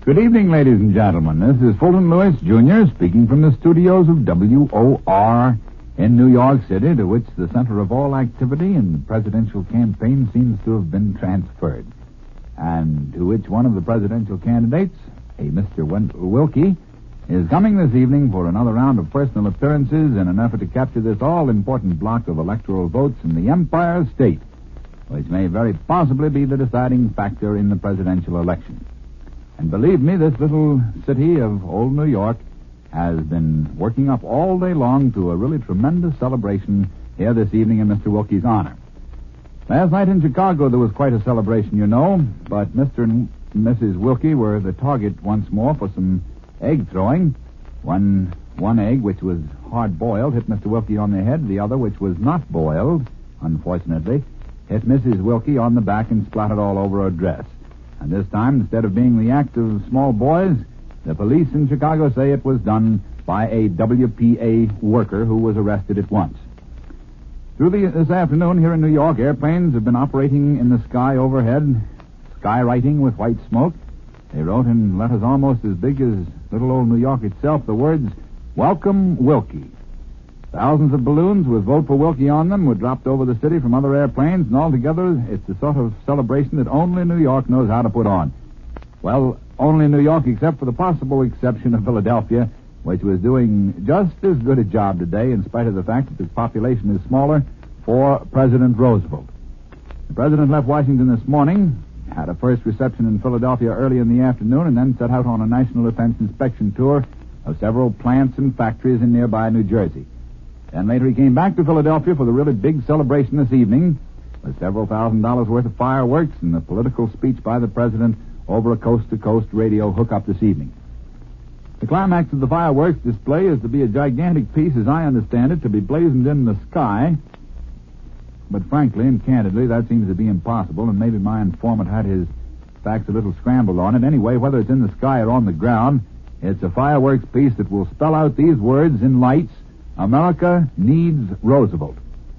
Good evening, ladies and gentlemen. This is Fulton Lewis, Jr., speaking from the studios of WOR in New York City, to which the center of all activity in the presidential campaign seems to have been transferred, and to which one of the presidential candidates, a Mr. Wilkie, is coming this evening for another round of personal appearances in an effort to capture this all-important block of electoral votes in the Empire State, which may very possibly be the deciding factor in the presidential election. And believe me, this little city of old New York has been working up all day long to a really tremendous celebration here this evening in Mr. Wilkie's honor. Last night in Chicago there was quite a celebration, you know, but Mr. and Mrs. Wilkie were the target once more for some egg throwing. One egg, which was hard-boiled, hit Mr. Wilkie on the head. The other, which was not boiled, unfortunately, hit Mrs. Wilkie on the back and splattered all over her dress. And this time, instead of being the act of small boys, the police in Chicago say it was done by a WPA worker who was arrested at once. Through this afternoon here in New York, airplanes have been operating in the sky overhead, skywriting with white smoke. They wrote in letters almost as big as little old New York itself the words, "Welcome, Wilkie." Thousands of balloons with "Vote for Wilkie" on them were dropped over the city from other airplanes, and altogether it's the sort of celebration that only New York knows how to put on. Well, only New York, except for the possible exception of Philadelphia, which was doing just as good a job today, in spite of the fact that its population is smaller, for President Roosevelt. The president left Washington this morning, had a first reception in Philadelphia early in the afternoon, and then set out on a national defense inspection tour of several plants and factories in nearby New Jersey. Then later he came back to Philadelphia for the really big celebration this evening, with several $1,000s worth of fireworks and a political speech by the president over a coast-to-coast radio hookup this evening. The climax of the fireworks display is to be a gigantic piece, as I understand it, to be blazoned in the sky. But frankly and candidly, that seems to be impossible, and maybe my informant had his facts a little scrambled on it. Anyway, whether it's in the sky or on the ground, it's a fireworks piece that will spell out these words in lights: America needs Roosevelt.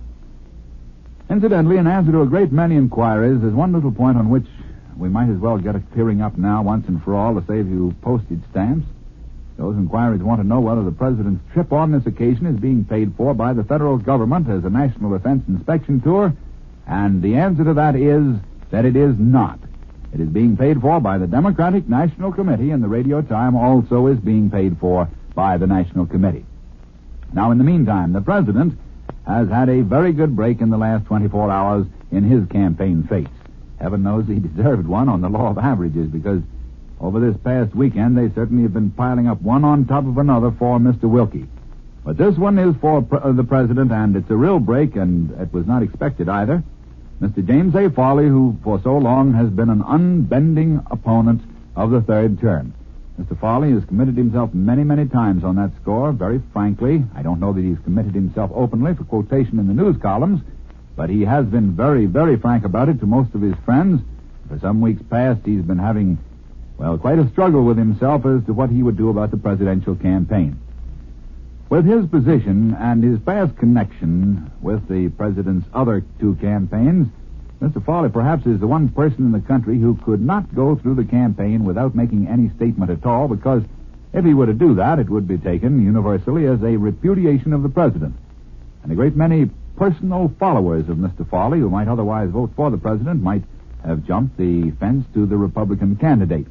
Incidentally, in answer to a great many inquiries, there's one little point on which we might as well get a clearing up now once and for all to save you postage stamps. Those inquiries want to know whether the president's trip on this occasion is being paid for by the federal government as a national defense inspection tour, and the answer to that is that it is not. It is being paid for by the Democratic National Committee, and the Radio Time also is being paid for by the National Committee. Now, in the meantime, the president has had a very good break in the last 24 hours in his campaign face. Heaven knows he deserved one on the law of averages, because over this past weekend they certainly have been piling up one on top of another for Mr. Wilkie. But this one is for the president, and it's a real break, and it was not expected either. Mr. James A. Farley, who for so long has been an unbending opponent of the third term. Mr. Farley has committed himself many, many times on that score, very frankly. I don't know that he's committed himself openly for quotation in the news columns, but he has been very, very frank about it to most of his friends. For some weeks past, he's been having, quite a struggle with himself as to what he would do about the presidential campaign. With his position and his past connection with the president's other two campaigns, Mr. Farley perhaps is the one person in the country who could not go through the campaign without making any statement at all, because if he were to do that, it would be taken universally as a repudiation of the president. And a great many personal followers of Mr. Farley, who might otherwise vote for the president, might have jumped the fence to the Republican candidate.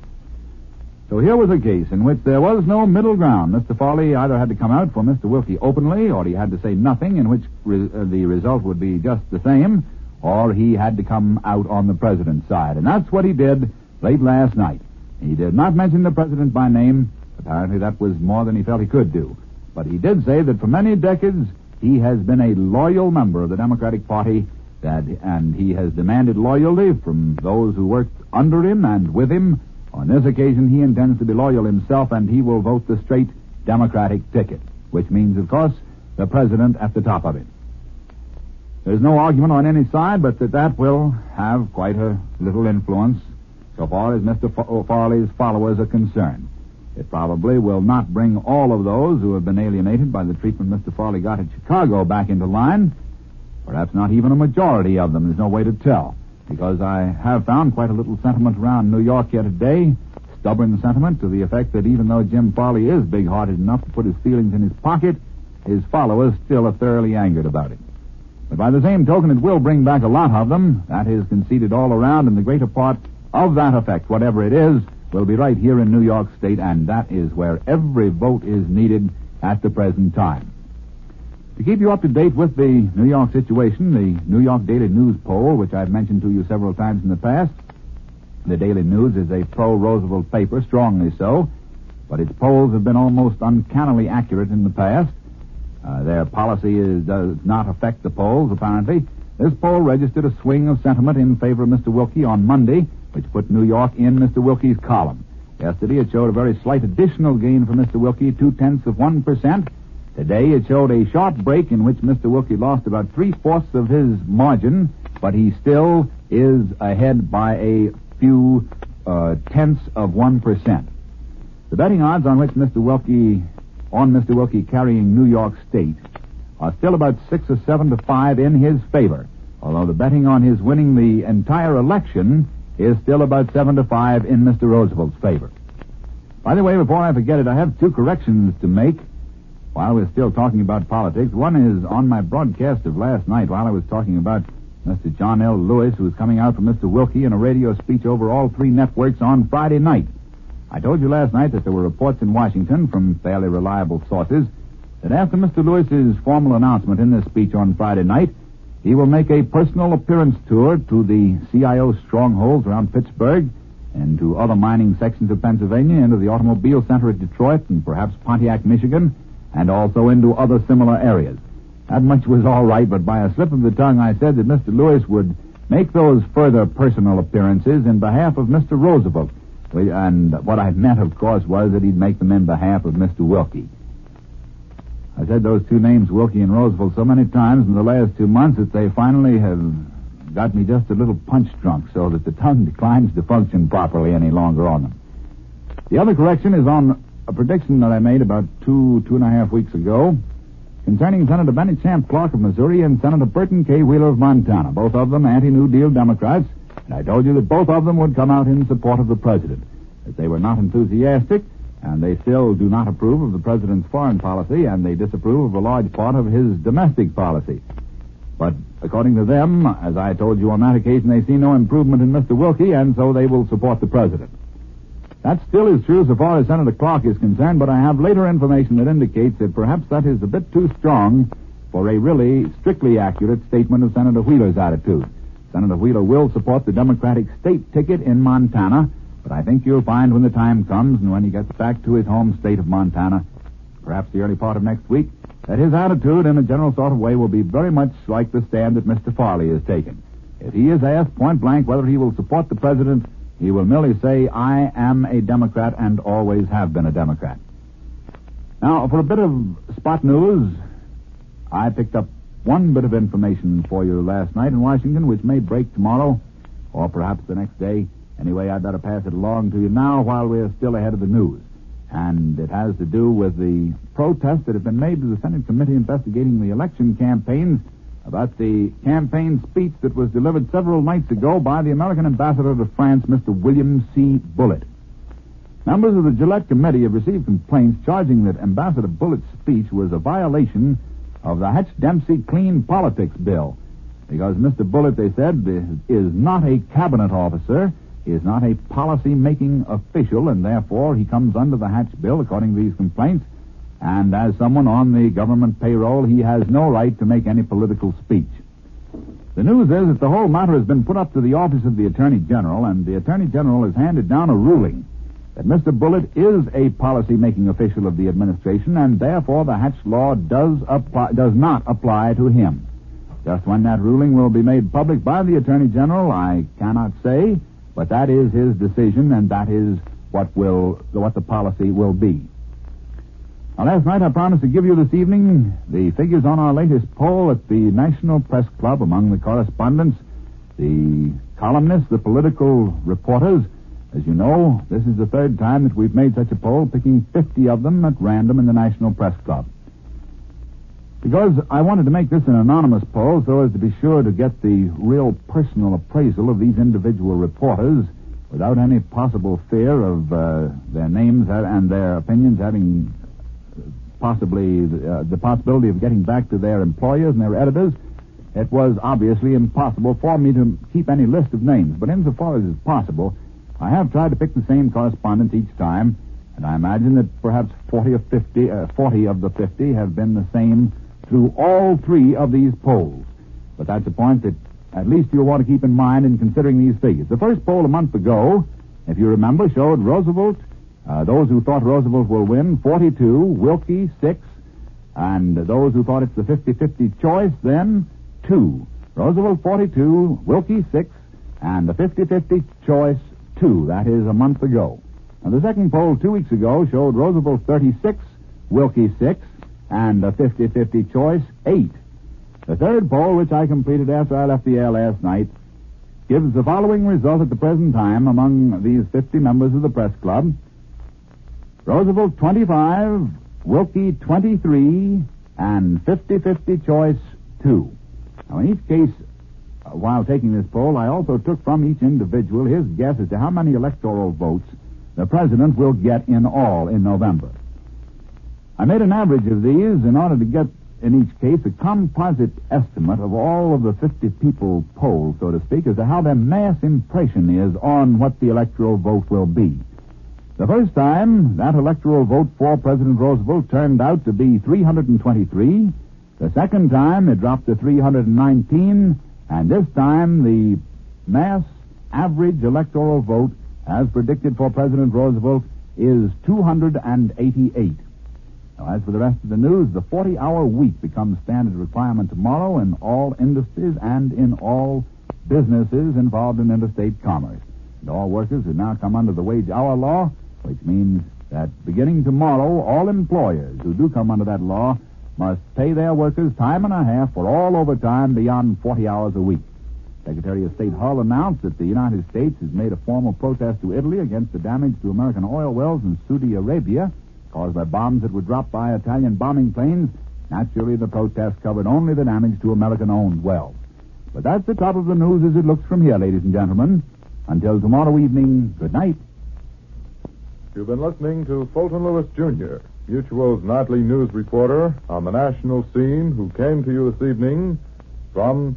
So here was a case in which there was no middle ground. Mr. Farley either had to come out for Mr. Wilkie openly, or he had to say nothing, in which the result would be just the same, or he had to come out on the president's side. And that's what he did late last night. He did not mention the president by name. Apparently that was more than he felt he could do. But he did say that for many decades he has been a loyal member of the Democratic Party, and he has demanded loyalty from those who worked under him and with him. On this occasion, he intends to be loyal himself, and he will vote the straight Democratic ticket, which means, of course, the president at the top of it. There's no argument on any side but that will have quite a little influence so far as Mr. Farley's followers are concerned. It probably will not bring all of those who have been alienated by the treatment Mr. Farley got at Chicago back into line. Perhaps not even a majority of them. There's no way to tell, because I have found quite a little sentiment around New York here today, stubborn sentiment to the effect that even though Jim Farley is big-hearted enough to put his feelings in his pocket, his followers still are thoroughly angered about it. But by the same token, it will bring back a lot of them. That is conceded all around, and the greater part of that effect, whatever it is, will be right here in New York State, and that is where every vote is needed at the present time. To keep you up to date with the New York situation, the New York Daily News poll, which I've mentioned to you several times in the past, the Daily News is a pro-Roosevelt paper, strongly so, but its polls have been almost uncannily accurate in the past. Their policy does not affect the polls, apparently. This poll registered a swing of sentiment in favor of Mr. Wilkie on Monday, which put New York in Mr. Wilkie's column. Yesterday, it showed a very slight additional gain for Mr. Wilkie, 0.2%. Today, it showed a sharp break in which Mr. Wilkie lost about 3/4 of his margin, but he still is ahead by a few tenths of 1%. The betting odds on Mr. Wilkie carrying New York State are still about 6 or 7 to 5 in his favor, although the betting on his winning the entire election is still about 7 to 5 in Mr. Roosevelt's favor. By the way, before I forget it, I have 2 corrections to make while we're still talking about politics. One is on my broadcast of last night while I was talking about Mr. John L. Lewis, who was coming out from Mr. Wilkie in a radio speech over all 3 networks on Friday night. I told you last night that there were reports in Washington from fairly reliable sources that after Mr. Lewis's formal announcement in this speech on Friday night, he will make a personal appearance tour to the CIO strongholds around Pittsburgh and to other mining sections of Pennsylvania, into the automobile center at Detroit and perhaps Pontiac, Michigan, and also into other similar areas. That much was all right, but by a slip of the tongue I said that Mr. Lewis would make those further personal appearances in behalf of Mr. Roosevelt. And what I meant, of course, was that he'd make them in behalf of Mr. Wilkie. I said those 2 names, Wilkie and Roosevelt, so many times in the last 2 months that they finally have got me just a little punch-drunk so that the tongue declines to function properly any longer on them. The other correction is on a prediction that I made about 2.5 weeks ago concerning Senator Benny Champ Clark of Missouri and Senator Burton K. Wheeler of Montana, both of them anti-New Deal Democrats. And I told you that both of them would come out in support of the president, that they were not enthusiastic, and they still do not approve of the president's foreign policy, and they disapprove of a large part of his domestic policy. But according to them, as I told you on that occasion, they see no improvement in Mr. Wilkie, and so they will support the president. That still is true so far as Senator Clark is concerned, but I have later information that indicates that perhaps that is a bit too strong for a really strictly accurate statement of Senator Wheeler's attitude. Senator Wheeler will support the Democratic state ticket in Montana, but I think you'll find when the time comes and when he gets back to his home state of Montana, perhaps the early part of next week, that his attitude in a general sort of way will be very much like the stand that Mr. Farley has taken. If he is asked point blank whether he will support the president, he will merely say, "I am a Democrat and always have been a Democrat." Now, for a bit of spot news, I picked up one bit of information for you last night in Washington, which may break tomorrow, or perhaps the next day. Anyway, I'd better pass it along to you now while we're still ahead of the news. And it has to do with the protests that have been made to the Senate Committee investigating the election campaigns about the campaign speech that was delivered several nights ago by the American ambassador to France, Mr. William C. Bullitt. Members of the Gillette Committee have received complaints charging that Ambassador Bullitt's speech was a violation of the Hatch-Dempsey Clean Politics Bill, because Mr. Bullitt, they said, is not a cabinet officer, is not a policy-making official, and therefore he comes under the Hatch Bill, according to these complaints, and as someone on the government payroll, he has no right to make any political speech. The news is that the whole matter has been put up to the Office of the Attorney General, and the Attorney General has handed down a ruling that Mr. Bullitt is a policy-making official of the administration, and therefore the Hatch law does not apply to him. Just when that ruling will be made public by the Attorney General, I cannot say, but that is his decision, and that is what the policy will be. Now, last night I promised to give you this evening the figures on our latest poll at the National Press Club among the correspondents, the columnists, the political reporters. As you know, this is the 3rd time that we've made such a poll, picking 50 of them at random in the National Press Club. Because I wanted to make this an anonymous poll so as to be sure to get the real personal appraisal of these individual reporters, without any possible fear of their names and their opinions having possibly the possibility of getting back to their employers and their editors, it was obviously impossible for me to keep any list of names. But insofar as is possible, I have tried to pick the same correspondents each time, and I imagine that perhaps 40 of the 50 have been the same through all three of these polls. But that's a point that at least you'll want to keep in mind in considering these figures. The first poll a month ago, if you remember, showed Roosevelt, those who thought Roosevelt will win, 42, Wilkie, 6, and those who thought it's the 50-50 choice, then 2. Roosevelt, 42, Wilkie, 6, and the 50-50 choice, 2. That is a month ago. Now, the second poll 2 weeks ago showed Roosevelt, 36, Wilkie, 6, and the 50-50 choice, 8. The third poll, which I completed after I left the air last night, gives the following result at the present time among these 50 members of the press club. Roosevelt, 25, Wilkie, 23, and 50-50 choice, 2. Now, in each case, while taking this poll, I also took from each individual his guess as to how many electoral votes the president will get in all in November. I made an average of these in order to get, in each case, a composite estimate of all of the 50 people polled, so to speak, as to how their mass impression is on what the electoral vote will be. The first time, that electoral vote for President Roosevelt turned out to be 323. The second time, it dropped to 319. And this time, the mass average electoral vote, as predicted for President Roosevelt, is 288. Now, as for the rest of the news, the 40-hour week becomes standard requirement tomorrow in all industries and in all businesses involved in interstate commerce. And all workers who now come under the wage-hour law, which means that beginning tomorrow, all employers who do come under that law must pay their workers time and a half for all overtime beyond 40 hours a week. Secretary of State Hull announced that the United States has made a formal protest to Italy against the damage to American oil wells in Saudi Arabia caused by bombs that were dropped by Italian bombing planes. Naturally, the protest covered only the damage to American-owned wells. But that's the top of the news as it looks from here, ladies and gentlemen. Until tomorrow evening, good night. You've been listening to Fulton Lewis, Jr., Mutual's nightly news reporter on the national scene, who came to you this evening from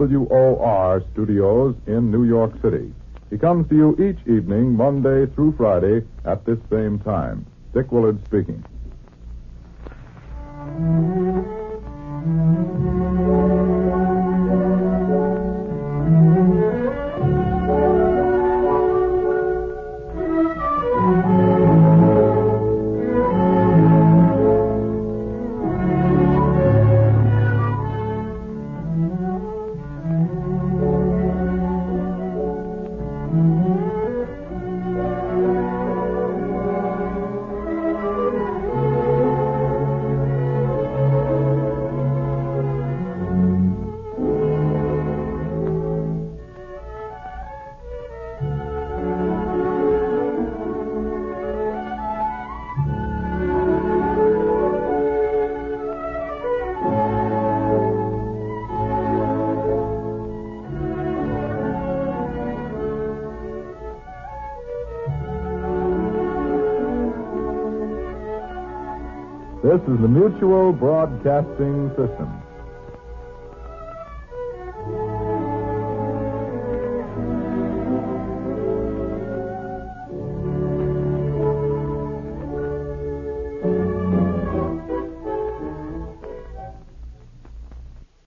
WOR Studios in New York City. He comes to you each evening, Monday through Friday, at this same time. Dick Willard speaking. This is the Mutual Broadcasting System.